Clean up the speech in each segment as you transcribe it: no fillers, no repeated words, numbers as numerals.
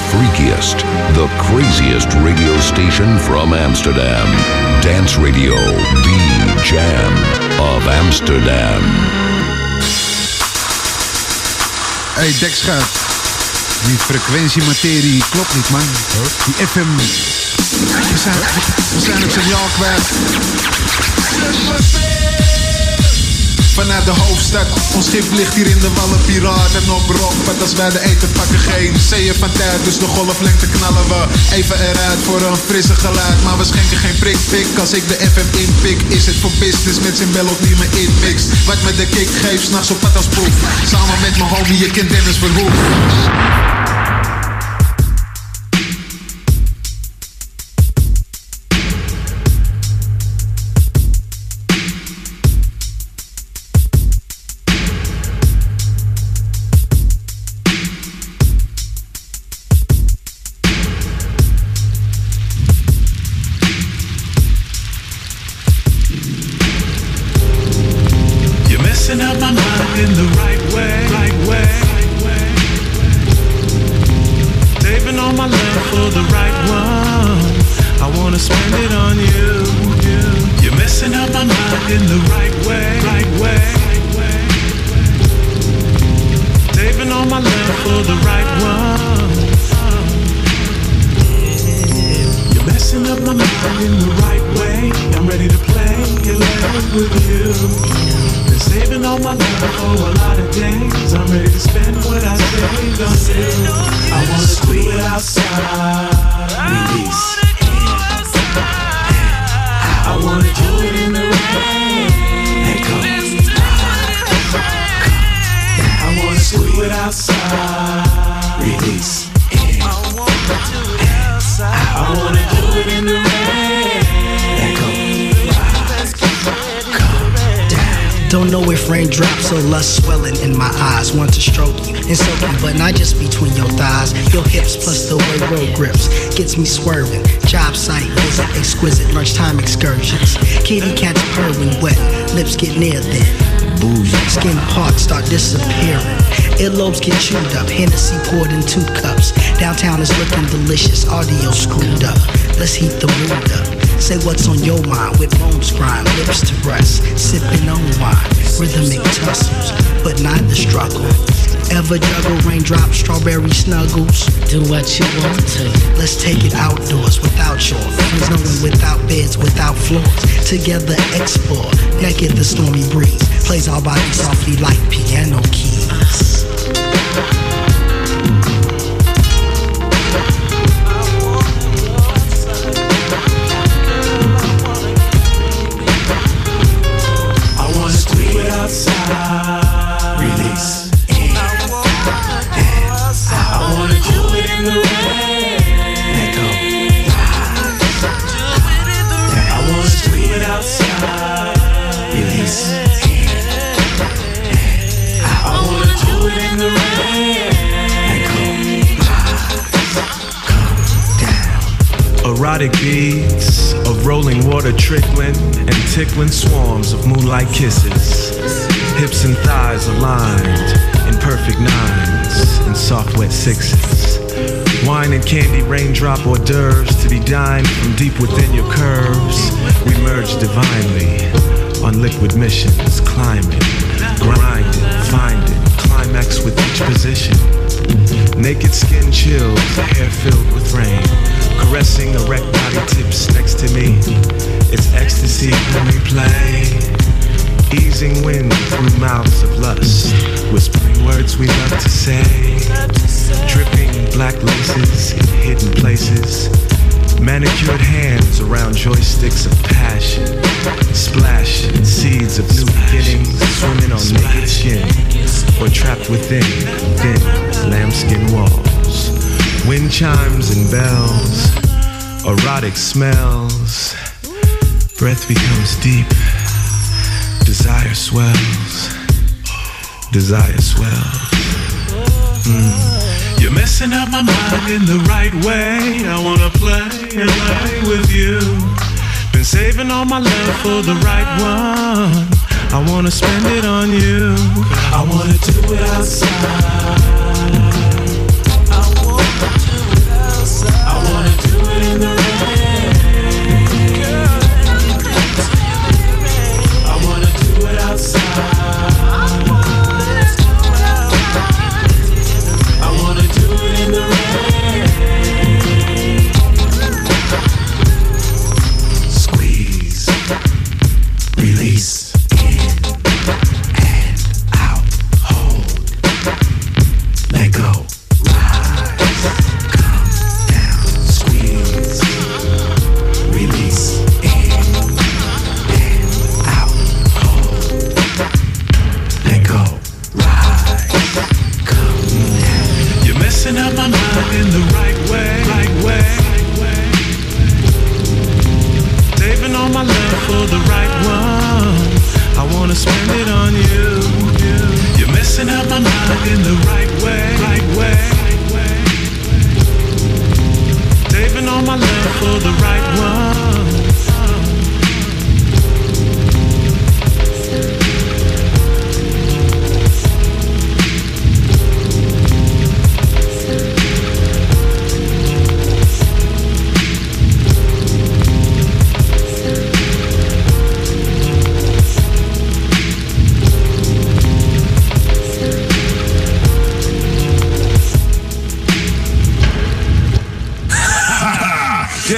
freakiest, the craziest radio station from Amsterdam. Dance Radio, the Jam of Amsterdam. Hey Dekschuit, die frequentiematerie klopt niet, man. Die FM... We zijn het signaal kwijt. Vanuit de hoofdstad, ons schip ligt hier in de wallen, piraten op rockpad. Als wij de eten pakken, geen zeeën van tijd, dus de golflengte knallen we even eruit voor een frisse geluid. Maar we schenken geen prikpik, als ik de FM inpik, is het voor business met zijn bel die me inmixt. Wat me de kick geeft, s'nachts op pad als proef, samen met mijn homie, je kent Dennis Verhoef. Don't know if raindrops or lust swelling in my eyes. Want to stroke you and soak you, but not just between your thighs. Your hips plus the way road grips gets me swerving. Job site visit, exquisite lunchtime excursions. Kitty cats purring wet, lips get near then. Bougie, skin parts start disappearing. Earlobes get chewed up, Hennessy poured in 2 cups. Downtown is looking delicious, audio screwed up. Let's heat the mood up. Say what's on your mind with bones grind, lips to breast, sipping on wine, rhythmic tussles, but not the struggle. Ever juggle raindrops, strawberry snuggles? Do what you want to. Let's take it outdoors without shore, friends knowing without beds, without floors. Together explore, naked the stormy breeze plays our body softly like piano keys. Outside, release. I wanna do it in the rain. Let go. I wanna do it outside, release. I wanna do it in the rain. Let go. Erotic beads of rolling water trickling and tickling swarms of moonlight kisses. Hips and thighs aligned in perfect nines and soft wet sixes. Wine and candy raindrop hors d'oeuvres to be dined from deep within your curves. We merge divinely on liquid missions, climbing, grinding, finding, climax with each position. Naked skin chills, hair filled with rain, caressing erect body tips next to me. It's ecstasy when we play. Easing wind through mouths of lust, whispering words we love to say. Dripping black laces in hidden places. Manicured hands around joysticks of passion. Splashing seeds of new beginnings, swimming on naked skin, or trapped within thin lambskin walls. Wind chimes and bells, erotic smells. Breath becomes deep. Desire swells, desire swells. You're messing up my mind in the right way. I wanna play and lay with you. Been saving all my love for the right one. I wanna spend it on you. I wanna do it outside. I wanna do it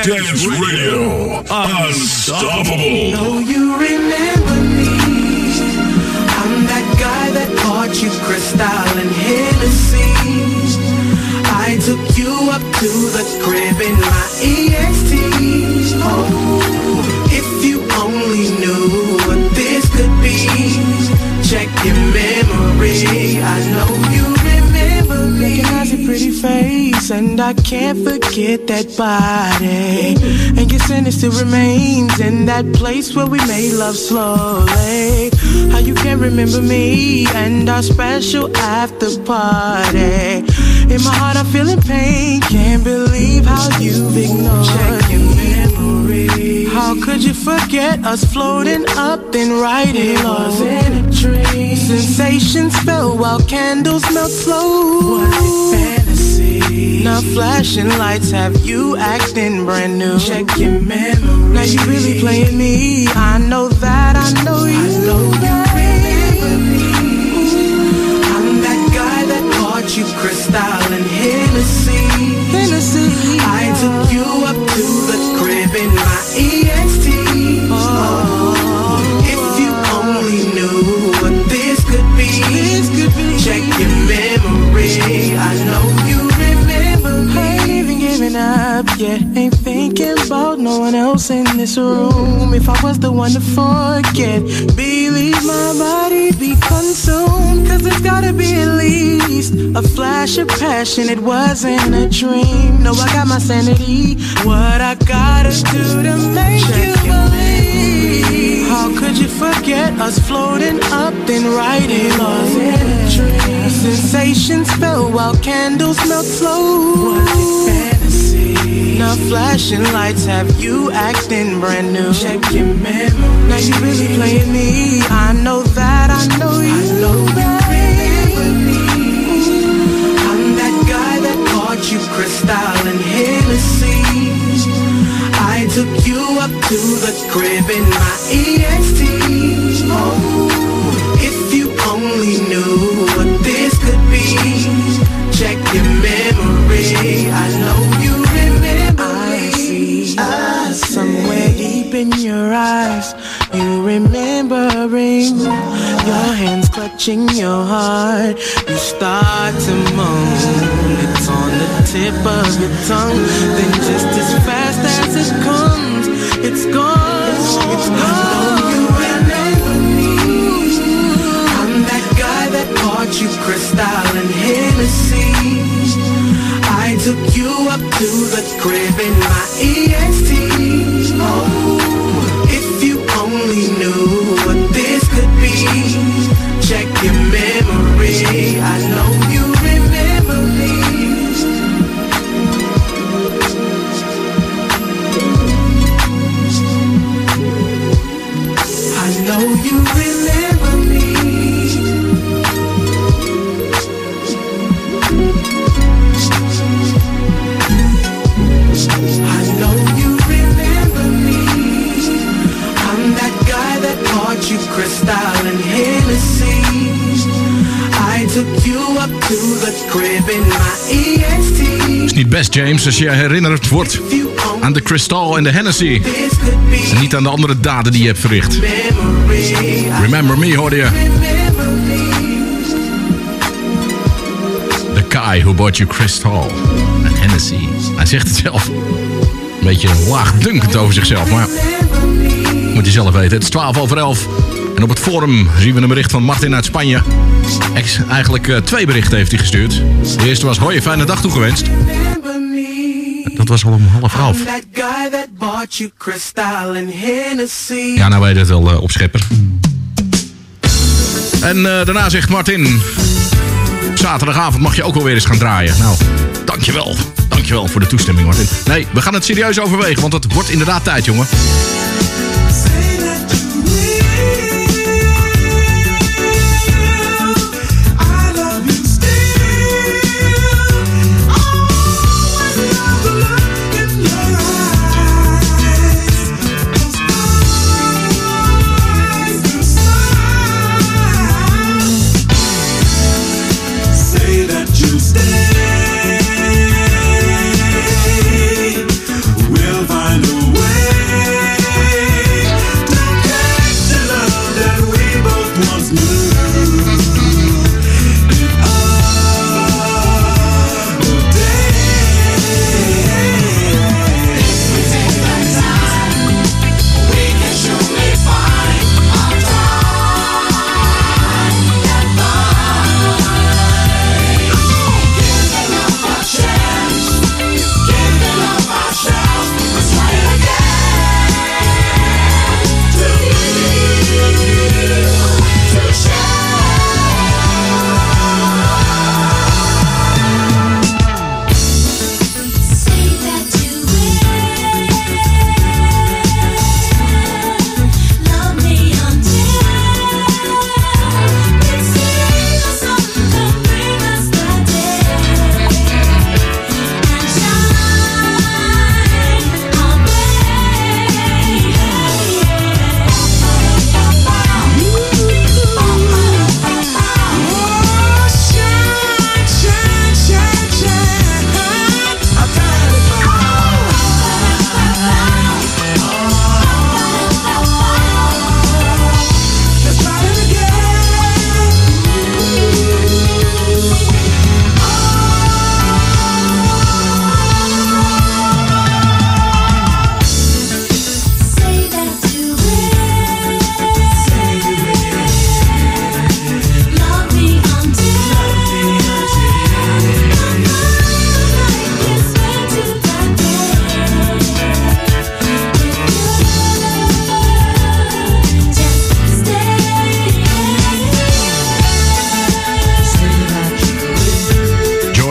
Dance Radio. Unstoppable. Oh, you remember me. I'm that guy that bought you Cristal and Hennessy. I took you up to the crib in my EXT. Oh, if you only knew what this could be. Check your memory, I know you remember me. Recognize your pretty face, and I can't forget that body. And your scent still remains in that place where we made love slowly. How you can't remember me and our special after party. In my heart I'm feeling pain, can't believe how you've ignored. Check your memory. How could you forget us floating up then right in was in a dream? Sensations fell while candles melt slow. Was it fantasy? Now flashing lights have you acting brand new. Check your memory. Now you really playing me. I know that, I know you. I know you remember me. I'm that guy that bought you Cristal and Hennessy. I took you up to the crib in my EXT. Oh, if you only knew what this could be. Check your memory. I know you remember me. I ain't even giving up yet. Ain't thinking about no one else in this room. If I was the one to forget, believe my body be consumed. Cause it's gotta be at least a flash of passion. It wasn't a dream. No, I got my sanity. What I gotta do to make you believe? How could you forget us floating up then right in was in a dream? Sensations fell while candles melt slow. Was it fantasy? Now flashing lights have you acting brand new. Check your memory. Now you really playing me. I know that, I know you. I know you remember me. I'm that guy that bought you Cristal and Hennessy. I took you up to the crib in my EXT. Oh, if you only knew what this could be. Check your memory. I know you remember me. I see somewhere deep in your eyes. You remembering. Your hands clutching your heart. You start to moan. It's on the tip of your tongue. Then just as fast as it comes, it's gone. It's gone. I know you remember me. I'm that guy that bought you Cristal and Hennessy. I took you up to the crib in my EXT. Oh, if you only knew what this could be. Check your memory. I know you remember me. I know you remember me. I know you remember me. I'm that guy that bought you Cristal and Hennessy. I took you up to the crib in my EXT. Is niet best, James, als je herinnerd wordt aan de Cristal en de Hennessy. En niet aan de andere daden die je hebt verricht. Remember me, hoorde je. The guy who bought you Cristal en Hennessy. Hij zegt het zelf. Een beetje laagdunkend over zichzelf, maar moet je zelf weten. Het is 11:12. En op het forum zien we een bericht van Martin uit Spanje. Eigenlijk 2 berichten heeft hij gestuurd. De eerste was: hoi, fijne dag toegewenst. Dat was al om 11:30. Ja, nou weet je het wel, opschepper. En daarna zegt Martin: zaterdagavond mag je ook wel weer eens gaan draaien. Nou, dankjewel. Dankjewel voor de toestemming, Martin. Nee, we gaan het serieus overwegen, want het wordt inderdaad tijd, jongen. We'll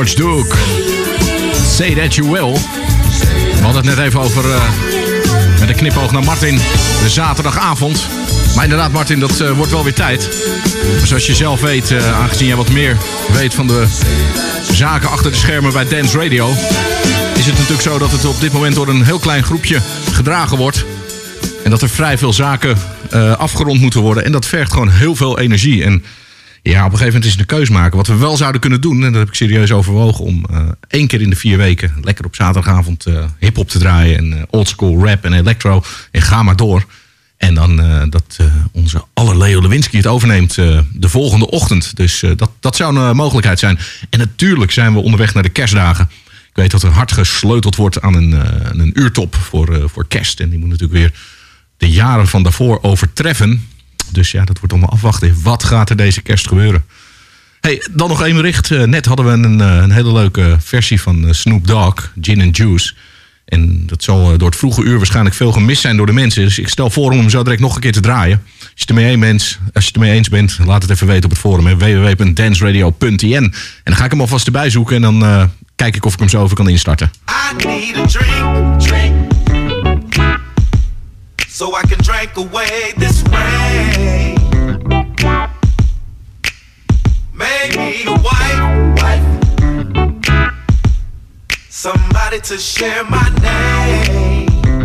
George Duke. Say That You Will. We hadden het net even over, met een knipoog naar Martin, de zaterdagavond. Maar inderdaad, Martin, dat wordt wel weer tijd. Maar zoals je zelf weet, aangezien jij wat meer weet van de zaken achter de schermen bij Dance Radio, is het natuurlijk zo dat het op dit moment door een heel klein groepje gedragen wordt. En dat er vrij veel zaken afgerond moeten worden. En dat vergt gewoon heel veel energie. En ja, op een gegeven moment is het een keus maken. Wat we wel zouden kunnen doen, en dat heb ik serieus overwogen, om 1 keer in de 4 weken lekker op zaterdagavond hip-hop te draaien. En oldschool rap en electro. En ga maar door. En dan dat onze aller Leo Lewinsky het overneemt de volgende ochtend. Dus dat zou een mogelijkheid zijn. En natuurlijk zijn we onderweg naar de kerstdagen. Ik weet dat er hard gesleuteld wordt aan een uurtop voor kerst. En die moet natuurlijk weer de jaren van daarvoor overtreffen. Dus ja, dat wordt allemaal afwachten. Wat gaat er deze kerst gebeuren? Hey, dan nog 1 bericht. Net hadden we een hele leuke versie van Snoop Dogg, Gin and Juice. En dat zal door het vroege uur waarschijnlijk veel gemist zijn door de mensen. Dus ik stel voor om hem zo direct nog een keer te draaien. Als je het ermee eens bent, laat het even weten op het forum. www.danceradio.nl. En dan ga ik hem alvast erbij zoeken. En dan kijk ik of ik hem zo even kan instarten. I need a drink. So I can drink away this rain. Make me a wife. Somebody to share my name.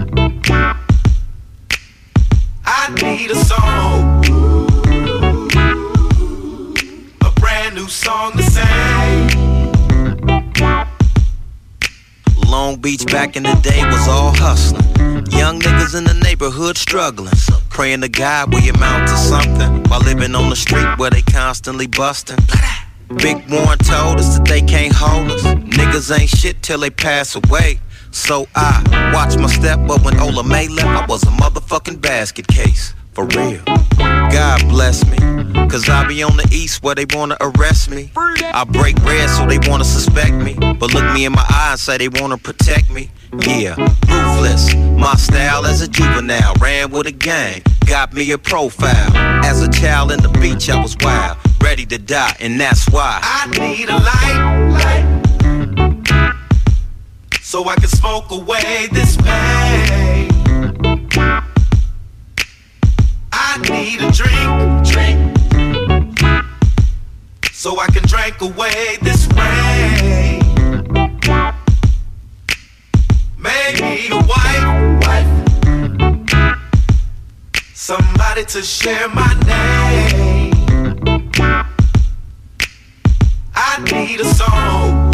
I need a song. A brand new song to sing. Long Beach back in the day was all hustling. Young niggas in the neighborhood struggling. Praying to God we amount to something while living on the street where they constantly busting. Big Warren told us that they can't hold us. Niggas ain't shit till they pass away. So I watch my step, but when Ola May left, I was a motherfucking basket case. For real. God bless me, cause I be on the east where they wanna arrest me. I break bread so they wanna suspect me, but look me in my eye and say they wanna protect me. Yeah, ruthless, my style as a juvenile. Ran with a gang, got me a profile. As a child in the beach I was wild, ready to die, and that's why I need a light, so I can smoke away this pain. I need a drink, so I can drink away this rain. Make me a wife, somebody to share my name. I need a song,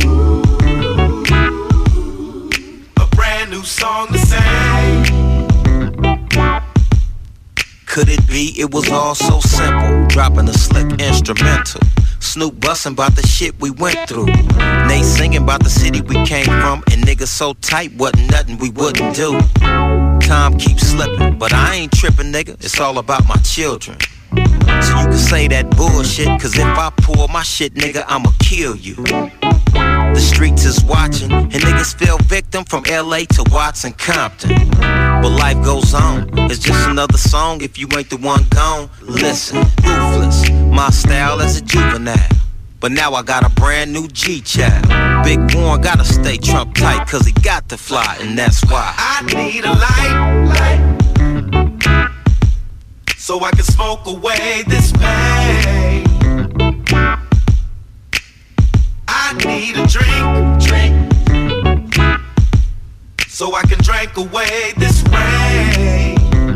a brand new song to sing. Could it be it was all so simple? Dropping a slick instrumental. Snoop bustin' about the shit we went through. Nate singing about the city we came from. And niggas so tight, wasn't nothing we wouldn't do. Time keeps slipping, but I ain't tripping, nigga. It's all about my children. So you can say that bullshit, cause if I pull my shit, nigga, I'ma kill you. The streets is watching, and niggas fell victim from LA to Watson, Compton. But life goes on, it's just another song if you ain't the one gone. Listen, ruthless, my style as a juvenile. But now I got a brand new G-child. Big Warren gotta stay Trump tight, cause he got to fly, and that's why I need a light, so I can smoke away this pain. I need a drink, so I can drink away this rain.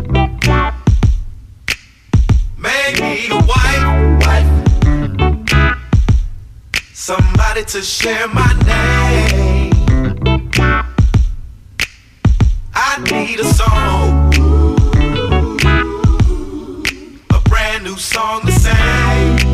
Make me a wife, somebody to share my name. I need a song, a brand new song to sing.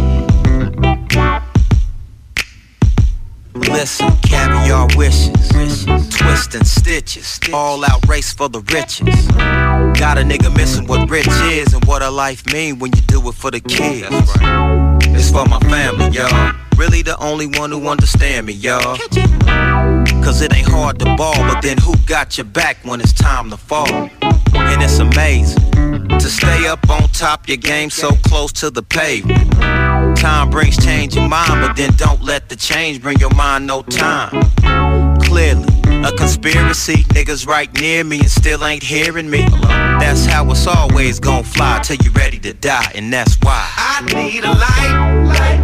Listen, caviar wishes, twisting stitches, all out race for the riches. Got a nigga missing what rich is and what a life mean when you do it for the kids. It's for my family, y'all. Really the only one who understand me, y'all. Cause it ain't hard to ball, but then who got your back when it's time to fall? And it's amazing To stay up on top, your game so close to the pavement. Time brings change in mind, but then don't let the change bring your mind no time. Clearly, a conspiracy, niggas right near me and still ain't hearing me. That's how it's always gon' fly till you ready to die, and that's why I need a light,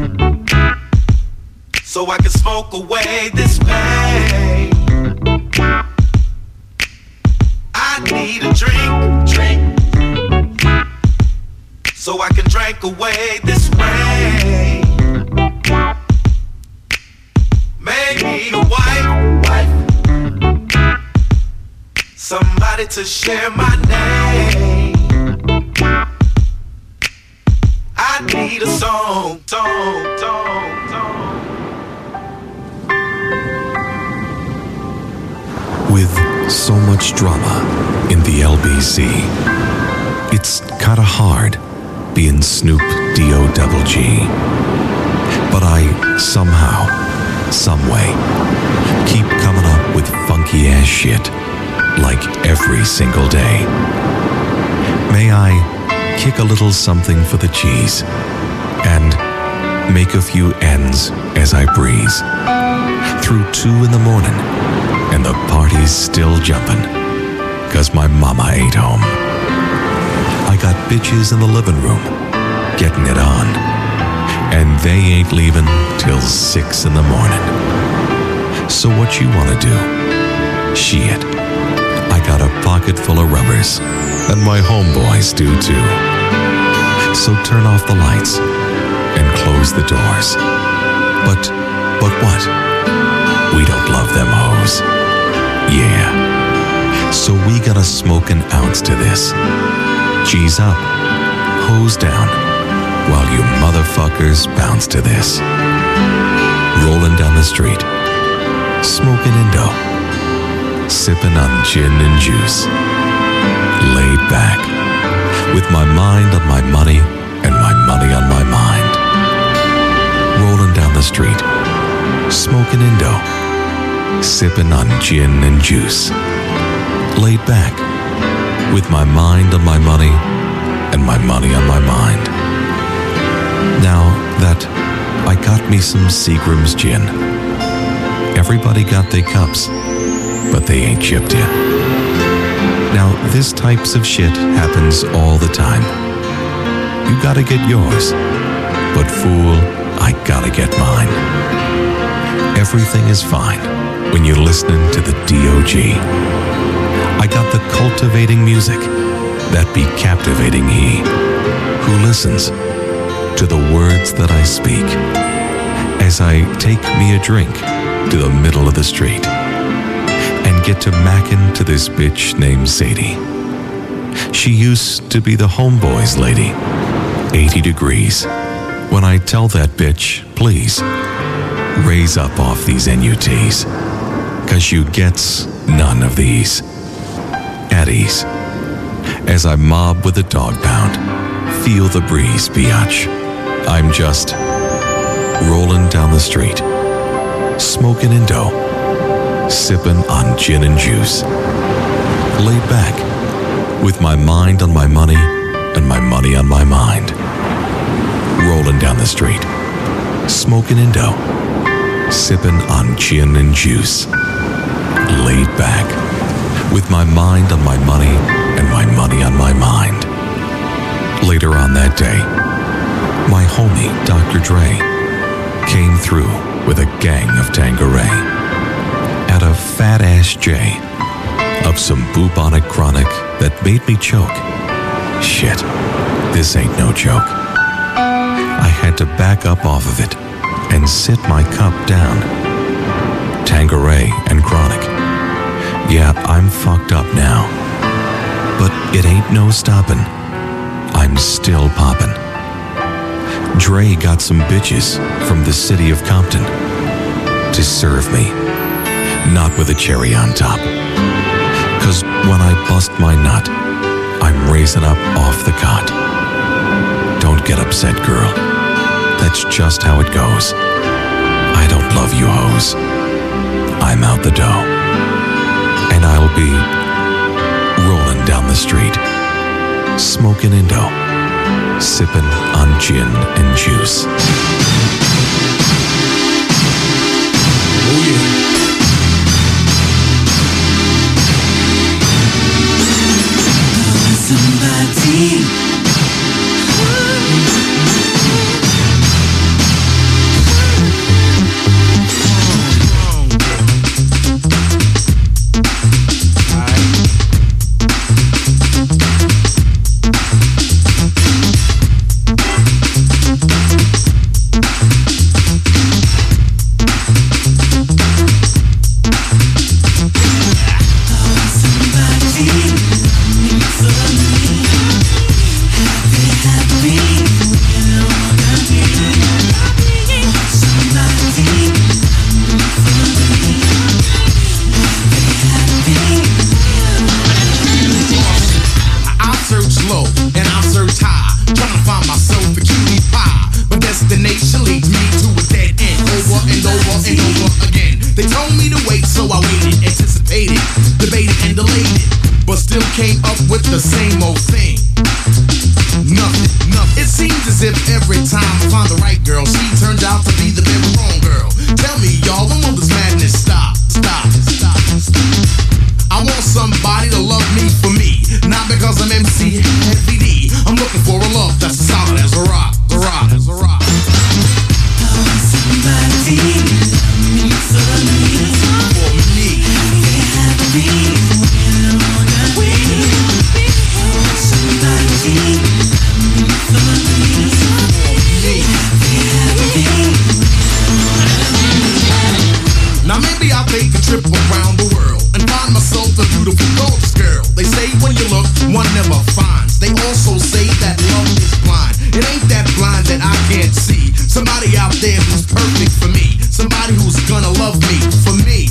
so I can smoke away this pain. I need a drink, so I can drink away this rain. Maybe a wife, somebody to share my name. I need a song. With so much drama in the LBC, it's kinda hard being Snoop D-O-double-G. But I somehow, someway, keep coming up with funky ass shit like every single day. May I kick a little something for the cheese and make a few ends as I breeze through 2 in the morning and the party's still jumping 'cause my mama ain't home. I got bitches in the living room getting it on, and they ain't leaving till 6 in the morning. So what you wanna do? Shit, I got a pocket full of rubbers, and my homeboys do too. So turn off the lights and close the doors. But what? We don't love them hoes. Yeah. So we gotta smoke an ounce to this. G's up, hose down, while you motherfuckers bounce to this. Rolling down the street, smoking Indo, sipping on gin and juice. Laid back, with my mind on my money and my money on my mind. Rolling down the street, smoking Indo, sipping on gin and juice. Laid back, with my mind on my money and my money on my mind. Now that I got me some Seagram's gin, everybody got their cups, but they ain't chipped in. Now this types of shit happens all the time. You gotta get yours, but fool, I gotta get mine. Everything is fine when you're listening to the D.O.G. I got the cultivating music that be captivating he who listens to the words that I speak as I take me a drink to the middle of the street and get to mackin' to this bitch named Sadie. She used to be the homeboy's lady, 80 degrees, when I tell that bitch, please, raise up off these NUTs, 'cause you gets none of these. At ease, as I mob with a dog pound, feel the breeze, biatch. I'm just rolling down the street, smoking Indo, sipping on gin and juice. Laid back, with my mind on my money and my money on my mind. Rolling down the street, smoking Indo, sipping on gin and juice. Laid back, with my mind on my money and my money on my mind. Later on that day, my homie Dr. Dre came through with a gang of Tanqueray at a fat-ass J of some bubonic chronic that made me choke. Shit, this ain't no joke. I had to back up off of it and sit my cup down. Tanqueray and chronic. Yeah, I'm fucked up now, but it ain't no stoppin'. I'm still poppin'. Dre got some bitches from the city of Compton to serve me, not with a cherry on top. 'Cause when I bust my nut, I'm raising up off the cot. Don't get upset, girl. That's just how it goes. I don't love you hoes. I'm out the door. And I'll be rolling down the street, smoking Indo, sipping on gin and juice. Oh yeah. Somebody. Came up with the same old thing. Nothing. It seems as if every time I find the right girl, she turns out to be the very wrong girl. Tell me, y'all, when will this madness stop? I want somebody to love me for me, not because I'm MC Heavy D. I'm looking for a love that's solid as a rock. Somebody love me for me. Now maybe I'll take a trip around the world and find myself a beautiful, gorgeous girl. They say when you look, one never finds. They also say that love is blind. It ain't that blind that I can't see somebody out there who's perfect for me, somebody who's gonna love me for me.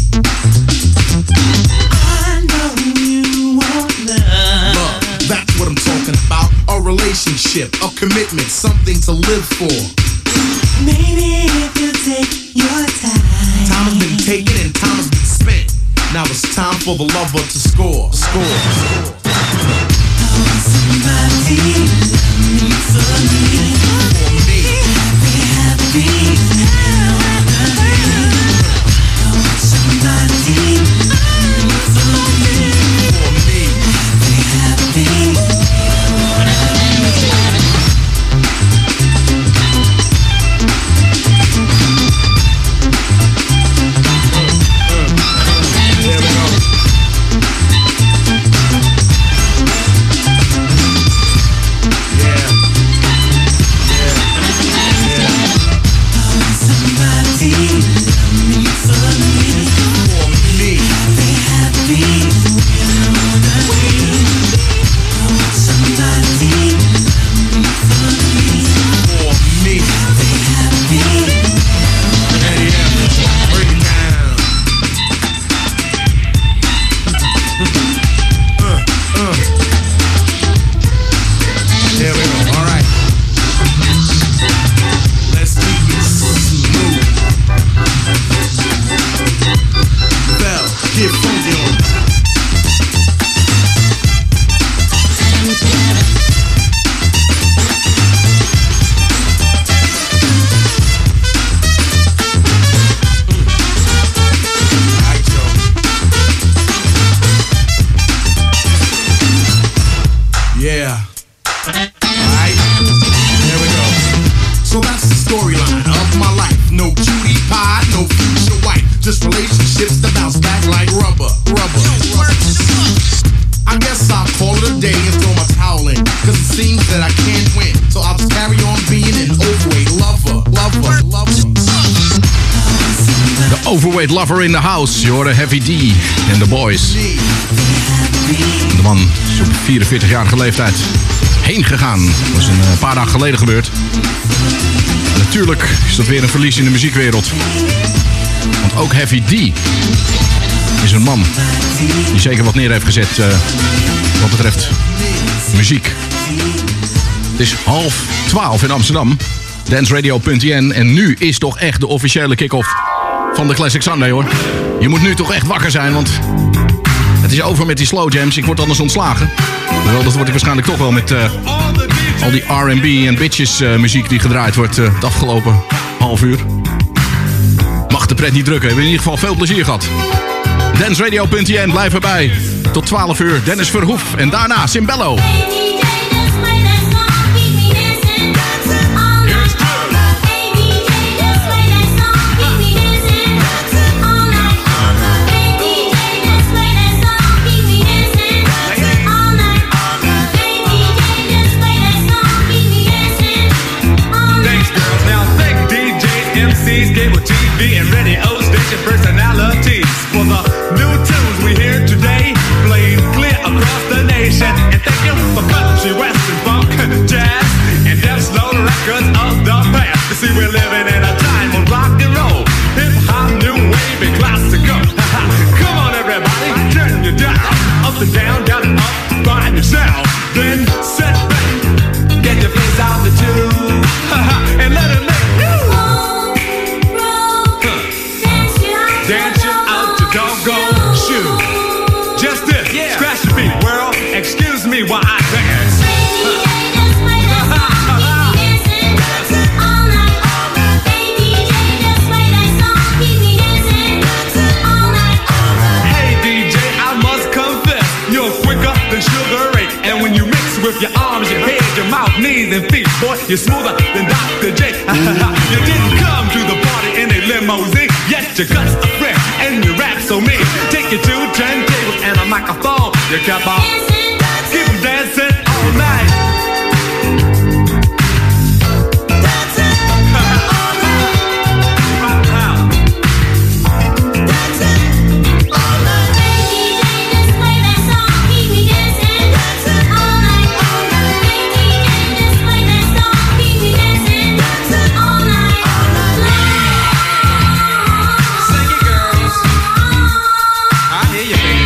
I know you want love. That's what I'm talking about. A relationship, a commitment, something to live for. Maybe if you take your time. Time has been taken and time has been spent. Now it's time for the lover to score. Somebody love me for me. Happy. Somebody love me for me. Happy. Overweight Lover in the House. Je hoorde Heavy D en The Boys. De man is op 44-jarige leeftijd heen gegaan. Dat is een paar dagen geleden gebeurd. En natuurlijk is dat weer een verlies in de muziekwereld. Want ook Heavy D is een man die zeker wat neer heeft gezet wat betreft muziek. Het is 11:30 in Amsterdam. danceradio.nl. En nu is toch echt de officiële kick-off van de Classic Sunday, hoor. Je moet nu toch echt wakker zijn, want Het is over met die slow jams. Ik word anders ontslagen. Hoewel, dat word ik waarschijnlijk toch wel met al die R&B en bitches muziek die gedraaid wordt het afgelopen half uur. Mag de pret niet drukken. We hebben in ieder geval veel plezier gehad. Danceradio.nl, blijf erbij. Tot 12 uur. Dennis Verhoef. En daarna Simbello. Cable TV and radio station personalities for the new tunes we hear today, playing clear across the nation. And thank you for country, western, funk, jazz, and death slow records of the past. You see, we're living in a time of rock and roll, hip hop, new wave, and classical. Come on, everybody, turn your dial up and down, down and up, find yourself, then set back, get your face out the tube, and let it make you. Dance you out your doggone shoe. Just this, yeah. Scratch your feet, world. Excuse me while I dance. Hey DJ, I must confess, you're quicker than Sugar Ray. And when you mix with your arms, your head, your mouth, knees, and feet, boy, you're smoother than Dr. J. You didn't come to the party in a limousine, yet your guts are fresh and you rap so mean. Take you to turntables and a microphone. You kept on keep them dancing all night. Dancing all night. Right now. Dancing all night. Hey DJ, just play that song, keep me dancing. Dancing all night, all night. Hey DJ, just play that song, keep me dancing. Dancing all night, all night. Sing it, girls. I hear you, baby.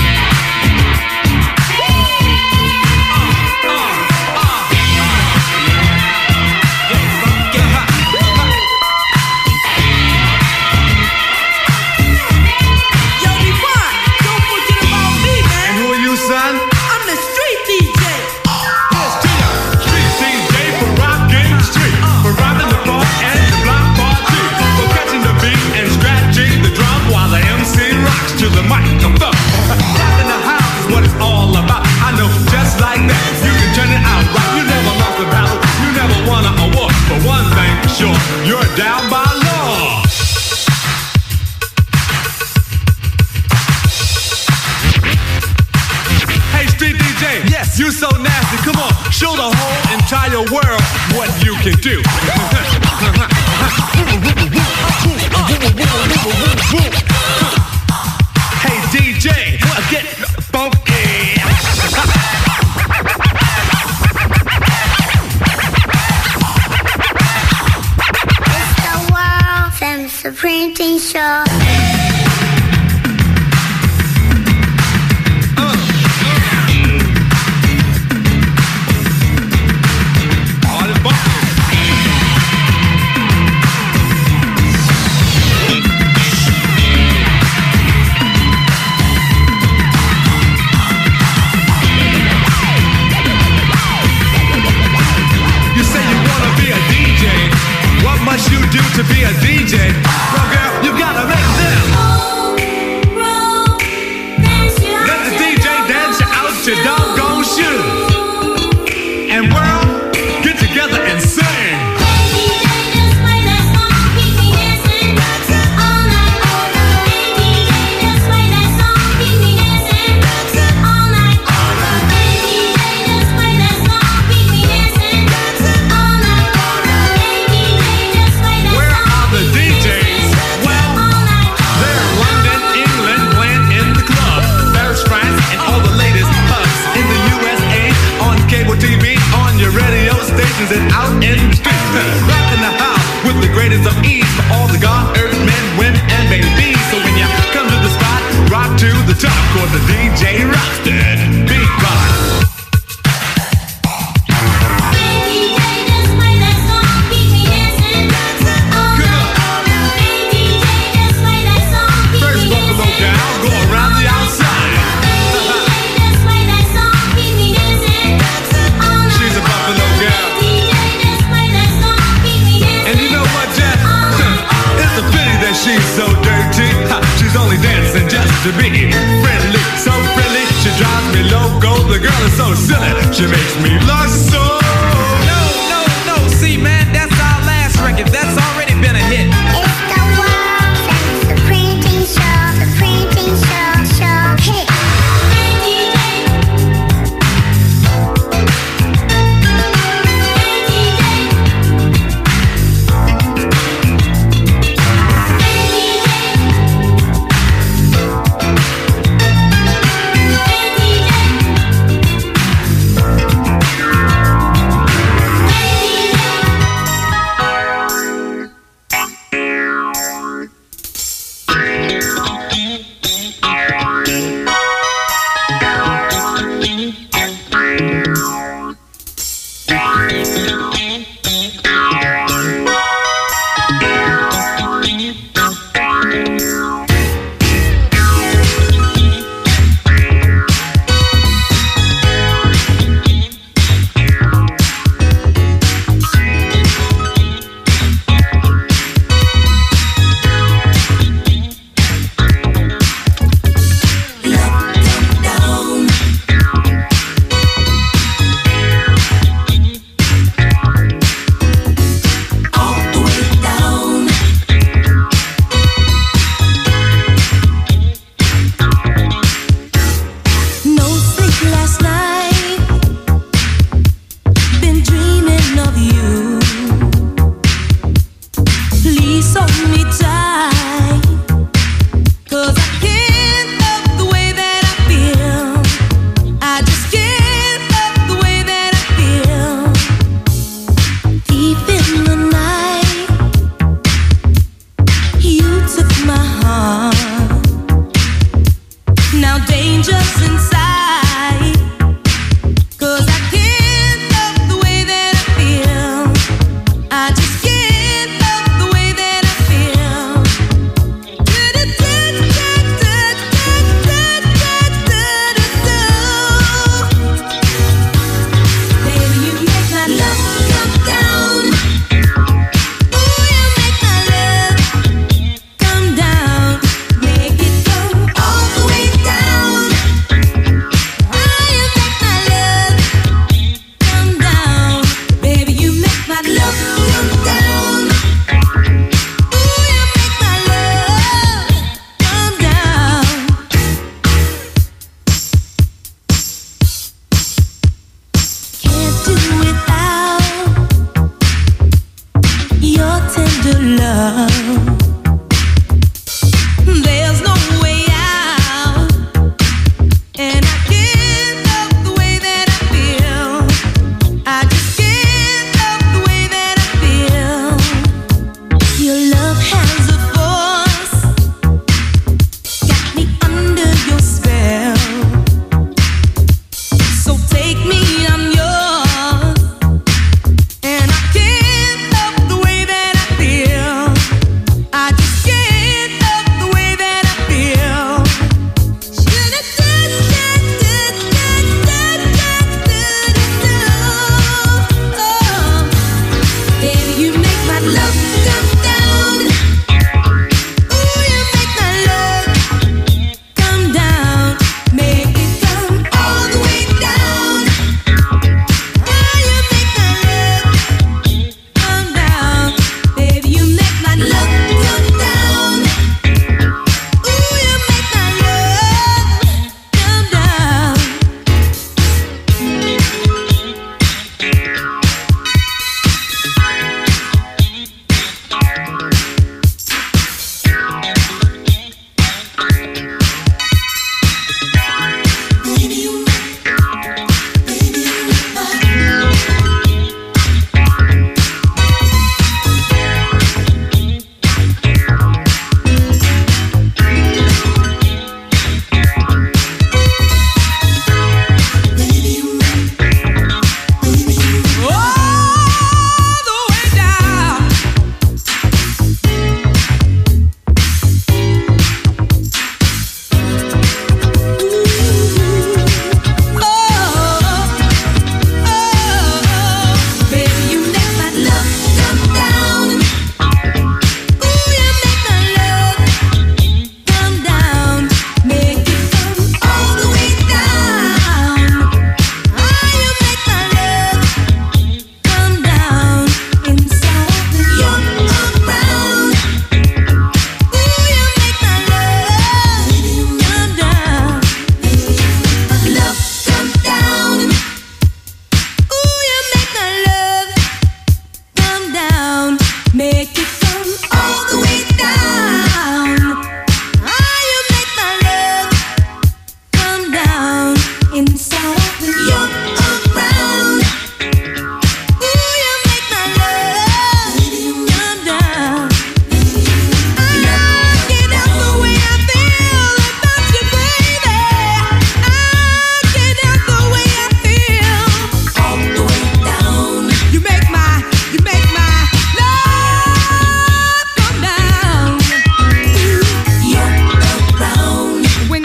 To the microphone. Rap in the house is what it's all about. I know just like that. You can turn it out right. You never lost a battle. You never won an award. But one thing for sure, you're down by law. Hey, street DJ. Yes, you so nasty. Come on, show the whole entire world what you can do. Hey DJ, get funky. It's the world famous printing show. What you do to be a DJ? Well, girl, you gotta make them. Let the DJ dance you out your doggone shoe. And world, get together and sing. TV, on your radio stations and out in the streets. Rap in the house with the greatest of ease for all the God, earth, men, women, and babies. So when you come to the spot, rock to the top, cause the DJ rocks that beatbox. First Buffalo gal, go around the outside. only dancing just to be friendly. So friendly, she drives me loco. The girl is so silly, she makes me lust so. No, see man, that's our last record. That's already been a hit. It's the world famous Supreme Teen Show. Supreme Teen Show. Hit.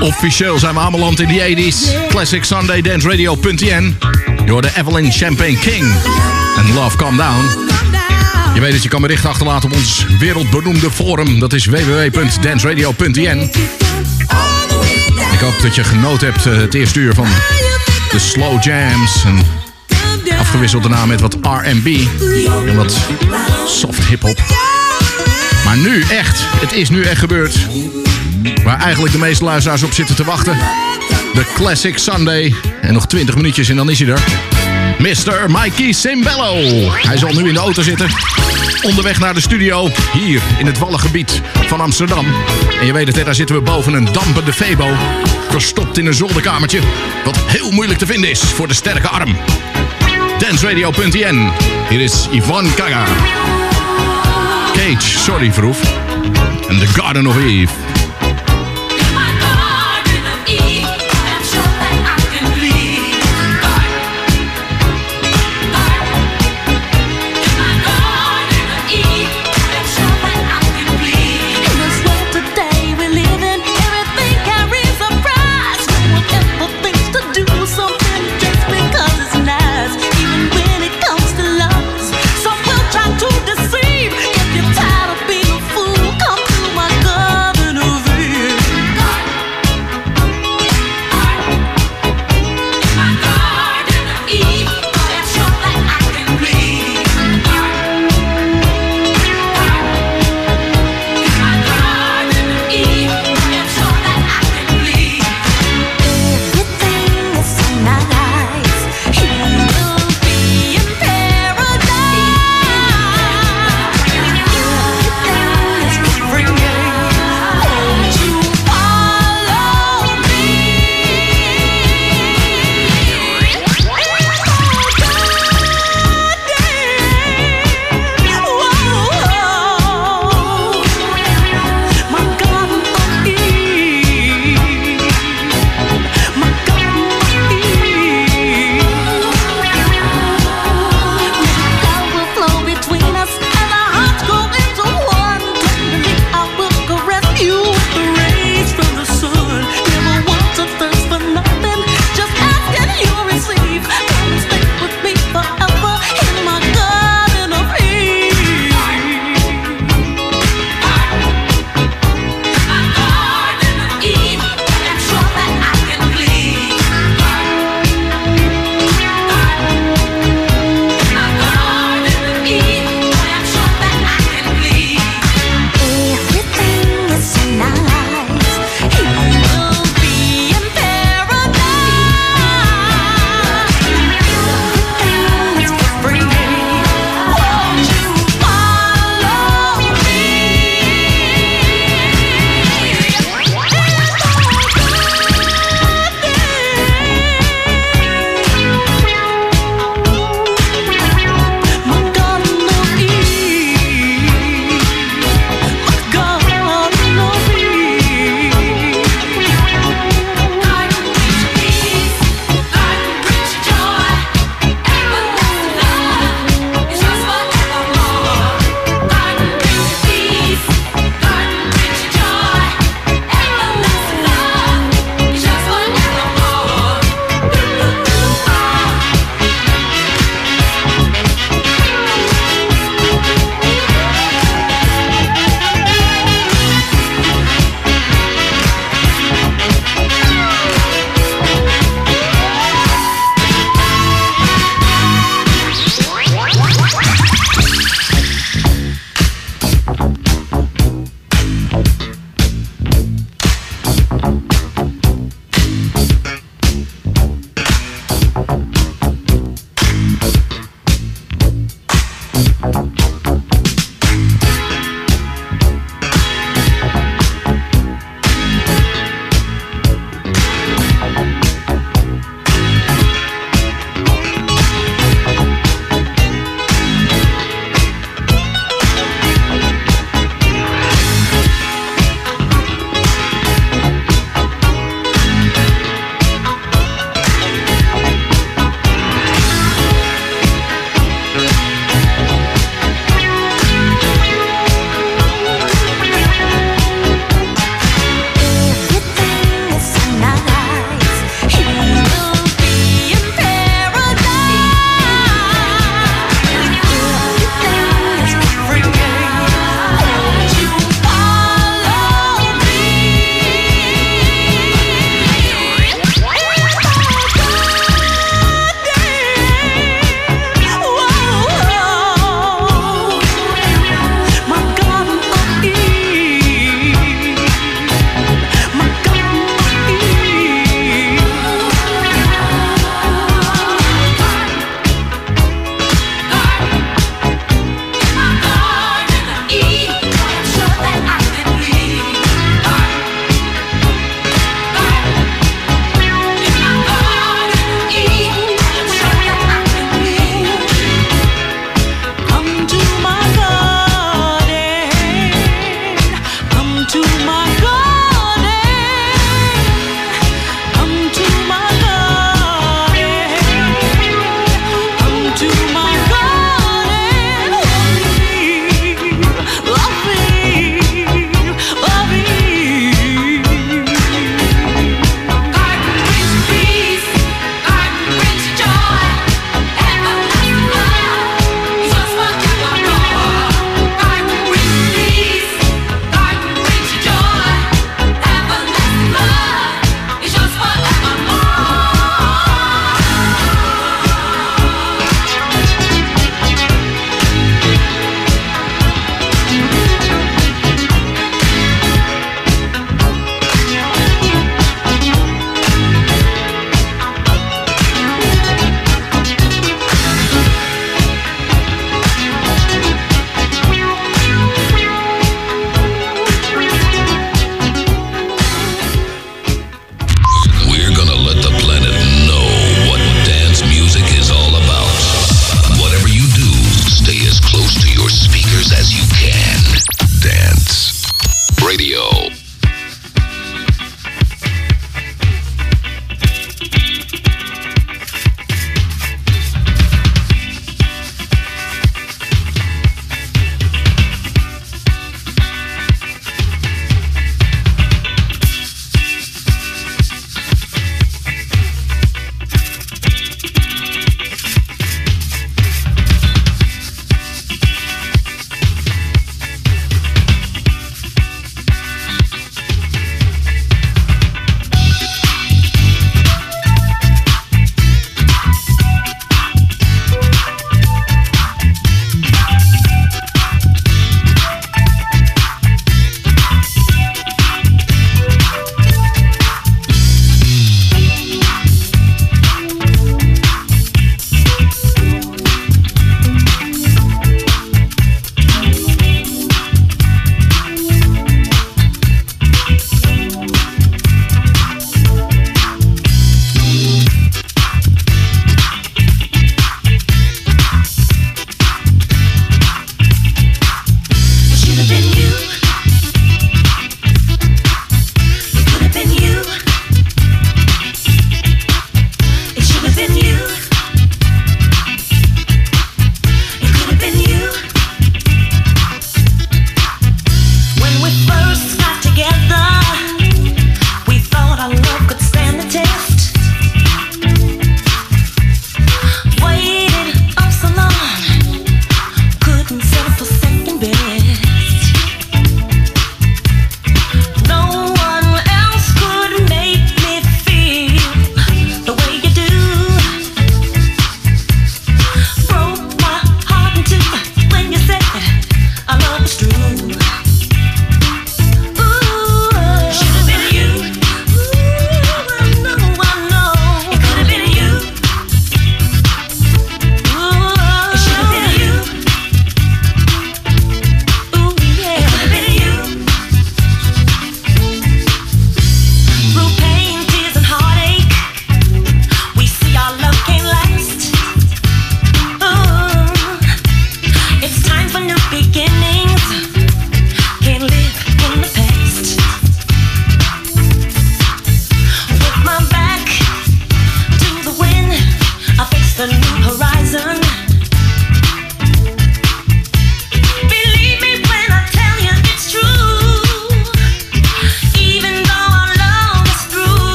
Officieel zijn we aanbeland in de 80s. Classic Sunday Dance Radio.nl. Je hoorde Evelyn Champagne King en Love Calm Down. Je weet dat je kan berichten achterlaten op ons wereldberoemde forum. Dat is www.danceradio.nl. Ik hoop dat je genoten hebt het eerste uur van de slow jams. En afgewisseld daarna met wat R&B en wat soft hip-hop. Maar nu echt, het is nu echt gebeurd. Waar eigenlijk de meeste luisteraars op zitten te wachten. De Classic Sunday. En nog 20 minuutjes en dan is hij er. Mr. Mikey Cimbello. Hij zal nu in de auto zitten. Onderweg naar de studio. Hier in het Wallengebied van Amsterdam. En je weet het, daar zitten we boven een dampende Febo. Verstopt in een zolderkamertje. Wat heel moeilijk te vinden is voor de sterke arm. Danceradio.nl. Hier is Yvonne Kaga. Cage, sorry Vroef. En The Garden of Eve. To deceive, if you're tired of being a fool, come to my garden of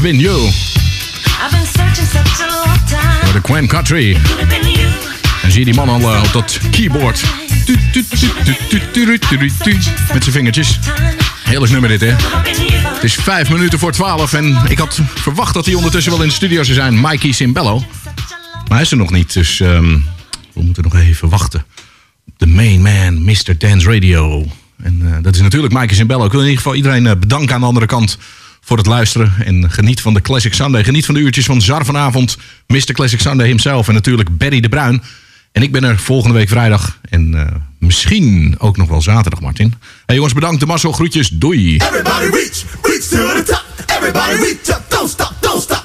have been you. Door de Quam Country. En zie je die man al op dat keyboard. Met zijn vingertjes. Heerlijk nummer dit, hè? Het is 5 minuten voor 12 en ik had verwacht dat hij ondertussen wel in de studio zou zijn. Mikey Cimbello. Maar hij is er nog niet, dus we moeten nog even wachten. The main man, Mr. Dance Radio. En dat is natuurlijk Mikey Cimbello. Ik wil in ieder geval iedereen bedanken aan de andere kant voor het luisteren. En geniet van de Classic Sunday. Geniet van de uurtjes van Zar vanavond. Mr. Classic Sunday himself. En natuurlijk Barry de Bruin. En ik ben er volgende week vrijdag. En misschien ook nog wel zaterdag, Martin. Hey jongens, bedankt. De Marcel, groetjes. Doei. Everybody reach to the top. Everybody reach up. Don't stop, don't stop.